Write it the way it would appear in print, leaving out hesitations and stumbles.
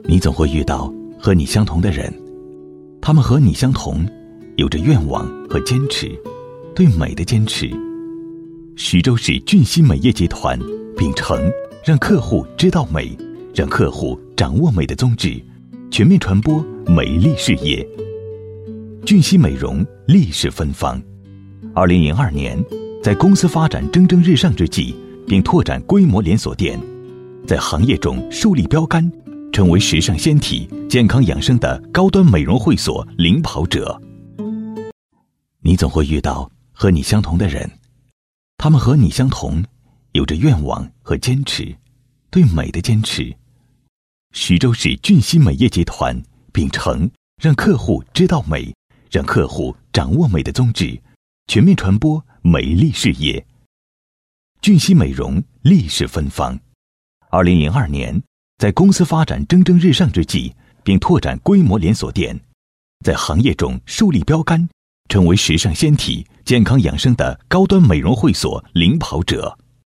你总会遇到和你相同的人，他们和你相同，有着愿望和坚持，对美的坚持。徐州市俊熙美业集团秉承让客户知道美，让客户掌握美的宗旨，全面传播美丽事业。俊熙美容历史芬芳。2002年，在公司发展蒸蒸日上之际，并拓展规模连锁店，在行业中树立标杆，成为时尚纤体、健康养生的高端美容会所领跑者。你总会遇到和你相同的人，他们和你相同，有着愿望和坚持，对美的坚持。徐州市俊熙美业集团秉承让客户知道美，让客户掌握美的宗旨，全面传播美丽事业。俊熙美容历史芬芳。2002年，在公司发展蒸蒸日上之际，并拓展规模连锁店，在行业中树立标杆，成为时尚纤体、健康养生的高端美容会所领跑者。